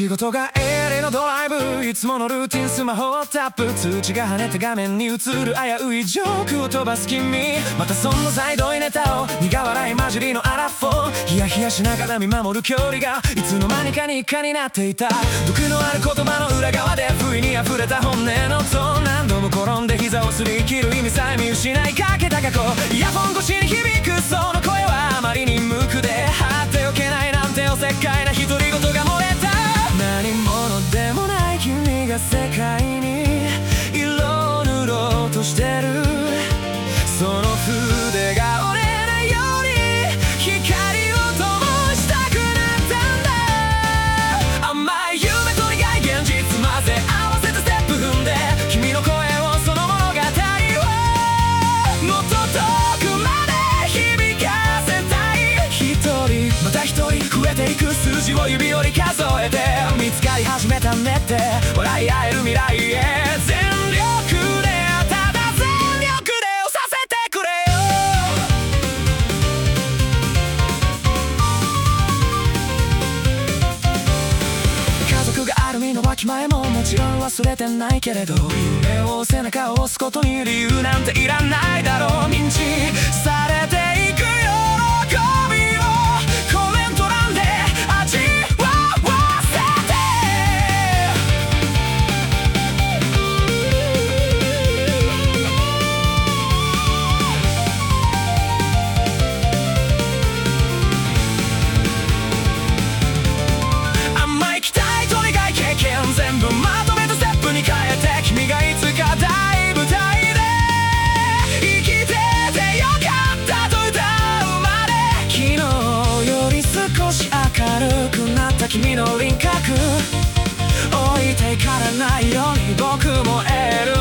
仕事がエレのドライブ、いつものルーティンスマホをタップ、通知が跳ねて画面に映る危ういジョークを飛ばす君、またそんな際どいネタを苦笑い混じりのアラフォー、ヒヤヒヤしながら見守る距離がいつの間にか日課になっていた。毒のある言葉の裏側で不意に溢れた本音のトーン、何度も転んで膝をすり切る意味さえ見失いかけた過去、イヤホン越しに響くその声はあまりに無垢で張っておけないなんておせっかいな独り言が漏れた。何者でもない君が世界に色を塗ろうとしてる、その筆が折れないように光を灯したくなったんだ。甘い夢と苦い現実混ぜ合わせてステップ踏んで、君の声をその物語をもっと遠くまで響かせたい。一人また一人増えていく数字を指折り数えて、見つかり始めたねって笑い合える未来へ、全力でただ全力で押させてくれよ。家族がある身のわきまえももちろん忘れてないけれど、夢を背中を押すことに理由なんていらないだろう。認知されていく喜びをコメント欄で味わわせて、甘い期待と苦い経験全部まとめてステップに変えて、君がいつか大舞台で生きててよかったと歌うまで、昨日より少し明るくなった君の輪郭、置いていかれないように僕も得る